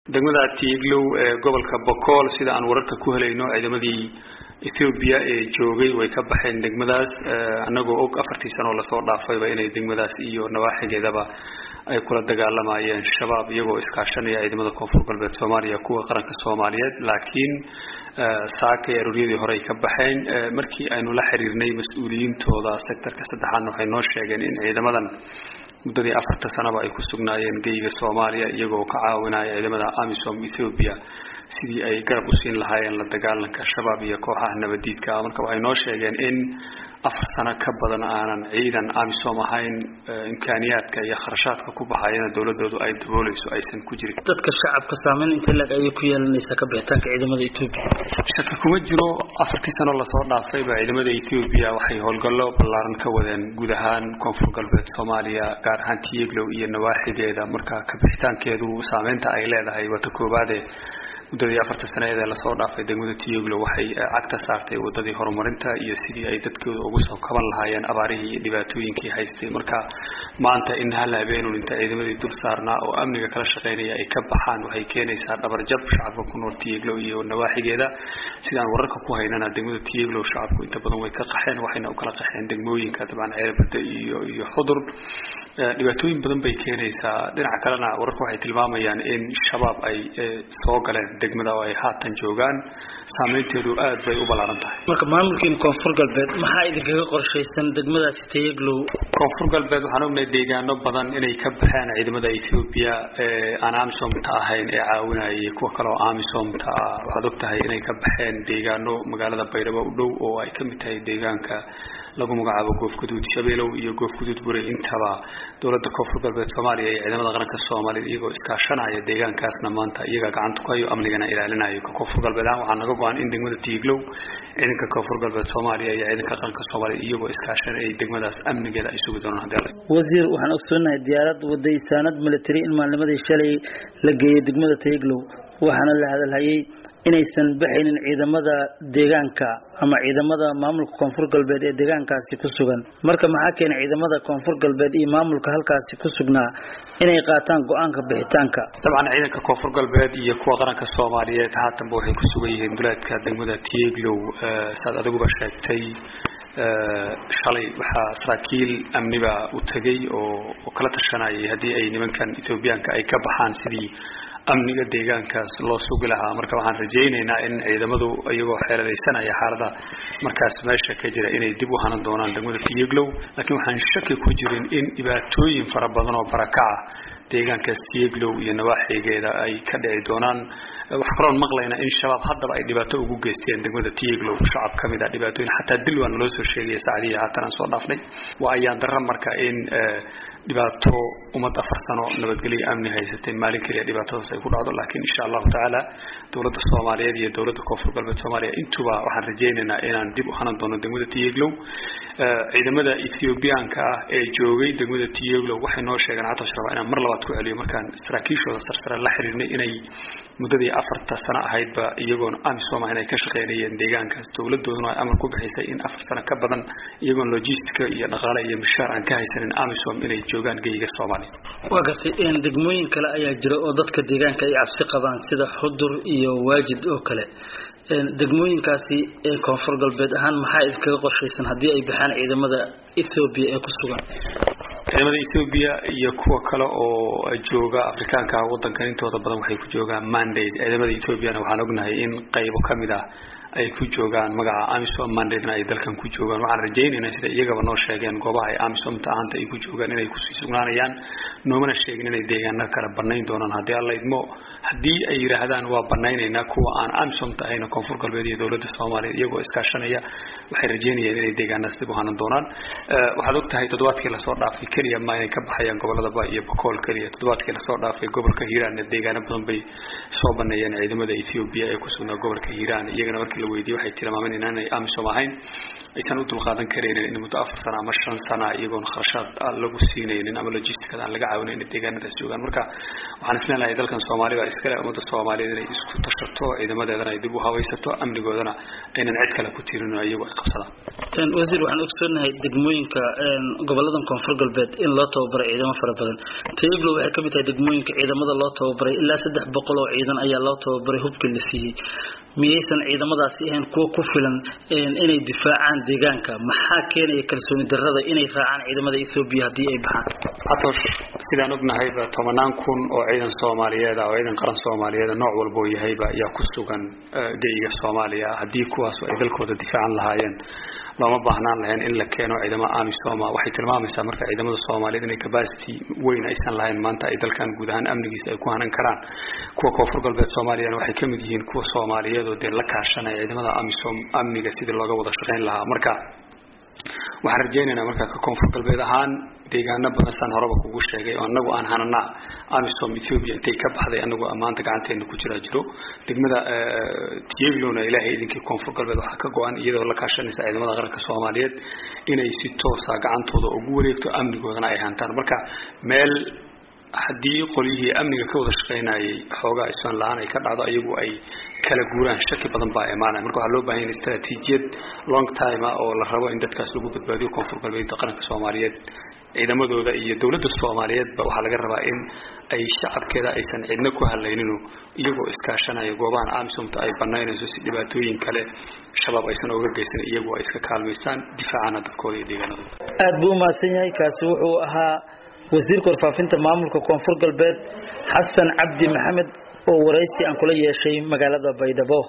degmada Tiglow gobolka Boqol sida aan wararka ku helayno ciidamadii Ethiopia ee joogay way ka baxeen degmadaas anagoo og 4 sano la soo dhaafayba inay degmadaas iyo nawaaxigeedaba ay kula dagaalamayeen shabaab iyagoo iskaashanaya ciidamada koonfur galbeed Soomaaliya kuwa qaranka Soomaaliyeed laakiin saakay aruriyadii hore ay ka baxeen markii aynu la xiriirnay mas'uuliyiintooda sektorka saddexaad waxay noo sheegeen in ciidamadan mudadii 4 sano ay ku sugnaayeen geeyiga Soomaaliya iyagoo ka caawinaya ciidamada AMISOM Ethiopia sidii ay garab u siin lahaayeen la dagaalanka shabaab iyo kooxaha nabadiidka marka waxay noo sheegeen in 4 sano ka badan aanan ciidan AMISOM ahayn imkaaniyaadka iyo kharashaadka ku baxayna dawladoodu ay dabooleyso aysan ku jirin dadka shacabka saameyn inta lag ay ku yeelanaysa ka bixitaanka ciidamada Ethiopia shaki kuma jiro 4 sano la soo dhaafay ciidamada Ethiopia waxay howlgallo ballaaran ka wadeen guud ahaan koonfur galbeed Soomaaliya gaar ahaan Tiglow iyo nawaaxigeeda marka ka bixitaankeedu saameynta ay leedahay wata koobaad mudadii 4 sanadeed la soo dhaafay degmada Tiglow waxay cagta saartay wadadii horumarinta iyo sidii ay dadkooda ugu soo kaban lahaayeen abaarihii iyo dhibaatooyinkii haystay marka maanta in hal habeenun inta ciidamadii dul saarnaa oo amniga kala shaqeynaya ay ka baxaan waxay keenaysaa dhabar jab shacabka ku nool Tiglow iyo nawaaxigeeda sidaan wararka ku haynana degmada Tiglow shacabku inta badan way ka qaxeen waxayna u kala qaxeen degmooyinka tabaan Ceelbada iyo Xudur dhibaatooyin badan bay keenaysaa dhinaca kalena wararku waxay tilmaamayaan in shabaab ay soo galeen degmada oo ay haatan joogaan saameynteedu aad bay u balaaran tahay marka maamulkiin koonfur galbeed maxaa idinkaga qorshaysan degmadaasi Tiglow koonfur galbeed waxaan ognahay deegaano badan inay ka baxeen ciidamada Ethiopia aan AMISOM ta ahayn ee caawinayay kuwa kale oo AMISOM ta waxaad ogtahay inay ka baxeen deegaano magaalada Baydhabo u dhow oo ay ka mid tahay deegaanka lagu magacaabo Goofguduud Shabeelow iyo Goofguduud Buray intaba dawladda koonfur galbeed Soomaaliya iyo ciidamada qaranka Soomaaliyeed iyagoo iskaashanaya deegaankaasna maanta iyaga gacanta ku hayo amnigana ilaalinayo koonfur galbeed waxaan naga go'an in degmada Tiglow ciidanka koonfur galbeed Soomaaliya iyo ciidanka qaranka Soomaaliyeed iyagoo iskaashanaya degmadaas amnigeeda ay sugi doonaan hadii wasiir waxaan ogsoonahay diyaarad waday saanad military in maalmadii shalay la geeyay degmada Tiglow waxaana la hadalhayay inaysan baxaynin ciidamada deegaanka ama ciidamada maamulka koonfur galbeed ee deegaankaasi ku sugan marka maxaa keenay ciidamada koonfur galbeed iyo maamulka halkaasi ku sugnaa inay qaataan go'aanka bixitaanka tabcan ciidanka koonfur galbeed iyo kuwa qaranka Soomaaliyeed haatan waxay ku sugan yihiin duleedka degmada Tiglow saad adiguba sheegtay shalay waxa saraakiil amniga u tagay oo kala tashanayay hadii ay nimankan Ethiopiaanka ay ka baxaan sidii amniga deegaankaas loo sugi lahaa marka waxaan rajaynaynaa in ciidamadu iyagoo xeeladaysanaya xaaladda markaas meesha ka jira inay dib u hanan doonaan degmada Tiglow laakiin waxaan shaki ku jirin in dhibaatooyin fara badan oo barakac deegaankaas Tiglow iyo nawaaxigeeda ay ka dhici doonaan wax kale oo maqlayna in shabaab haddaba ay dhibaato ugu geysteen degmada Tiglow shacab kamid ah dhibaatooyin xataa dil waan loo soo sheegay saacadii haatan aan soo dhaafnay waa ayaan daran marka in dhibaato umada 4 sano nabadgelyo amni haysatay maalin kaliya dhibaatadaas ay ku dhacdo laakiin insha Allah taala dawladda Soomaaliyeed iyo dawladda koonfur galbeed Soomaaliya intuba waxaan rajaynaynaa inaan dib u hanan doono degmada Tiglow ciidamada Ethiopiaanka ee joogay degmada Tiglow waxay noo sheegeen hata sharaab inaan mar labaad ku celiyo markaan saraakiishooda sarsare la xiriirnay inay mudadii 4 sano ahaydba iyagoon AMISOM inay ka shaqeynayeen deegaankaas dawladooduna ay amar ku bixisay in 4 sano ka badan iyagoon logistika iyo dhaqaale iyo mushaar aan ka haysanin AMISOM inay joogaan geeyiga Soomaaliya waqti in degmooyin kale ayaa jira oo dadka deegaanka ay cabsi qabaan sida Xudur iyo Waajid oo kale degmooyinkaasi ee koonfur galbeed ahaan maxaa idinkaga qorshaysan hadii ay baxaan ciidamada Ethiopia ee ku sugan ciidamada Ethiopia iyo kuwa kale oo jooga Afrikaanka wadankan intooda badan waxay ku joogaan mandate ciidamada Ethiopia waxaan ognahay in qaybo kamid ah ay ku joogaan magaca AMISOM mandate ay dalkan ku joogaan waxaan rajaynaynaa sida iyagaba noo sheegeen goobaha ay AMISOM taanta ay ku joogaan inay ku sii sugnaanayaan noomana sheegin inay deegaanada kala banayn doonaan hadii alla idmo hadii ay yiraahdaan waa banaynaynaa kuwa aan AMISOM tahayna koonfur galbeed iyo dawladda Soomaaliyeed iyagoo iskaashanaya waxay rajaynayaan inay deegaanada dib u hanan doonaan waxaad ogtahay toddobaadkii la soo dhaafay kaliya ma inay ka baxayaan gobolada Ba iyo Boqol kaliya toddobaadkii la soo dhaafay gobolka Hiiraan deegaano badan bay soo banayeen ciidamada Ethiopia ee ku sugan gobolka Hiiraan iyagana markii la weydiiyay waxay tilmaameen inay AMISOM ahayn aysan u dulqaadan kareynin in muddo 4 sano ama 5 sano iyagoon kharashaad lagu siinaynin ama logisticada aan laga caawinayn deegaanadaas joogaan marka waxaan isleenahay dalkan Soomaaliya iskale ummadda Soomaaliyeed inay isku tashato ciidamadeedana ay dib u hawaysato amnigoodana aynan cid kale ku tiirin iyagu ay qabsadaan wasiir waxaan ogsoonahay degmooyinka gobolladan koonfur galbeed in loo tababaray ciidamo fara badan Tayaglow waxay kamid tahay degmooyinka ciidamada loo tababaray ilaa 300 oo ciidan ayaa loo tababaray hubkii la siiyay miyaysan ciidamadaasi ahayn kuwa ku filan inay difaacaan deegaanka maxaa keenaya kalsooni darrada inay raacaan ciidamada Ethiopia hadii ay baxaan Atosh sidaan ognahay ba 10 kun oo ciidan Soomaaliyeed oo ciidan qaran Soomaaliyeed nooc walba oo yahay ba ayaa ku sugan geeyiga Soomaaliya hadii kuwaas ay dalkooda difaacan lahaayeen lama baahnaan lahayn in la keeno ciidamo AMISOM waxay tilmaamaysaa marka ciidamada Soomaaliyeed inay capacity weyn aysan lahayn maanta ay dalkan guud ahaan amnigiisa ay ku hanan karaan kuwa koonfur galbeed Soomaaliya waxay kamid yihiin kuwa Soomaaliyeed oo la kaashanaya ciidamada AMISOM amniga sidii looga wada shaqeyn lahaa marka waxaan rajaynaynaa marka koonfur galbeed ahaan deegaano badan san horeba kugu sheegay oo anagu aan hanana AMISOM Ethiopia intay ka baxday anagu amaanta gacanteena ku jiro degmada Tiyaglow ilaahay idinkii koonfur galbeed waxa ka go'an iyadoo la kaashanaysa ciidamada qaranka Soomaaliyeed inay si toos ah gacantooda ugu wareegto amnigoodana ay hantaan marka meel hadii qolihii amniga ka wada shaqeynayay xoogaa isfaan la'aan ay ka dhacdo ayagu ay kala guuraan shaki badan baa imaanay marka waxa loo baahan yahay istaraatiijiyad long time oo la rabo in dadkaas lagu badbaadiyo koonfur galbeed qaranka Soomaaliyeed ciidamadooda iyo dawladda Soomaaliyeed ba waxa laga rabaa in ay shacabkeeda aysan cidna ku halaynin iyagoo iskaashanaya goobahan AMISOM ay banaynayso si dhibaatooyin kale shabaab aysan uga geysan iyagoo ay iska kaalmeystaan difaacana dadkooda iyo deegaanadooda aad buu maasan yahay kaasi wuxuu ahaa wasiirka warfaafinta maamulka koonfur galbeed Xasan Cabdi Maxamed oo waraysi aan kula yeeshay magaalada Baydhabo